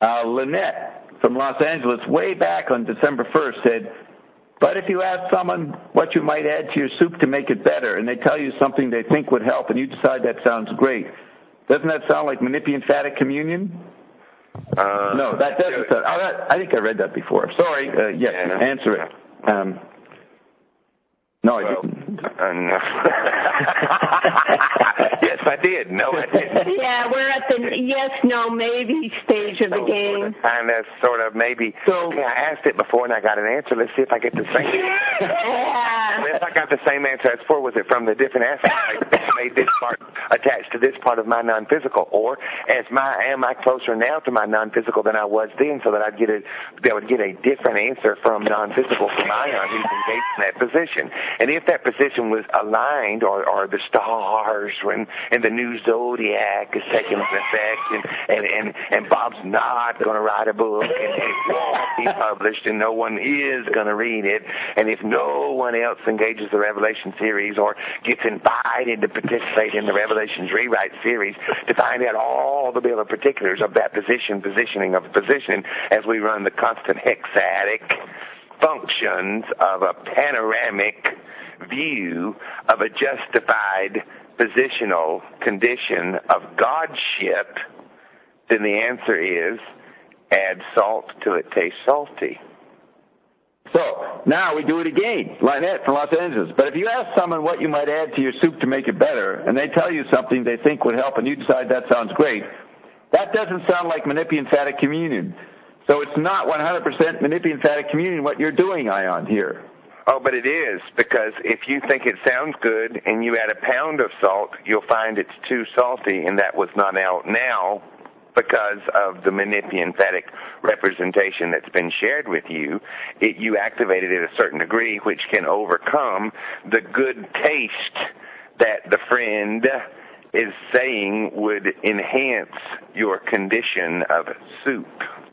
Lynette from Los Angeles, way back on December 1st, said, but if you ask someone what you might add to your soup to make it better, and they tell you something they think would help, and you decide that sounds great, doesn't that sound like Menippi-emphatic communion? No, that doesn't sound. I think I read that before. Sorry. Yes, answer it. No, I didn't. No. Yes, I did. No, I didn't. Yeah, we're at the yes, no, maybe stage of the game. Kind of, sort of, maybe. So, okay, I asked it before and I got an answer. Let's see if I get the same. Yeah. If I got the same answer as before, was it from the different aspect that made this part attached to this part of my non-physical, or am I closer now to my non-physical than I was then, so that I would get a different answer from non-physical from Ion who's engaged in that position. And if that position was aligned, or the stars and the new zodiac is taking effect, and Bob's not going to write a book, and it won't be published, and no one is going to read it, and if no one else engages the Revelation series or gets invited to participate in the Revelations Rewrite series to find out all the bill of particulars of that positioning of position, as we run the constant hexatic functions of a panoramic view of a justified positional condition of Godship, then the answer is add salt till it tastes salty. So, now we do it again. Lynette from Los Angeles. But if you ask someone what you might add to your soup to make it better, and they tell you something they think would help, and you decide that sounds great, that doesn't sound like Menippi-emphatic communion. So it's not 100% Menippi-emphatic communion what you're doing, Ion, here. Oh, but it is, because if you think it sounds good and you add a pound of salt, you'll find it's too salty, and that was not out now because of the Menippi-emphatic representation that's been shared with you. You activated it a certain degree, which can overcome the good taste that the friend is saying would enhance your condition of soup.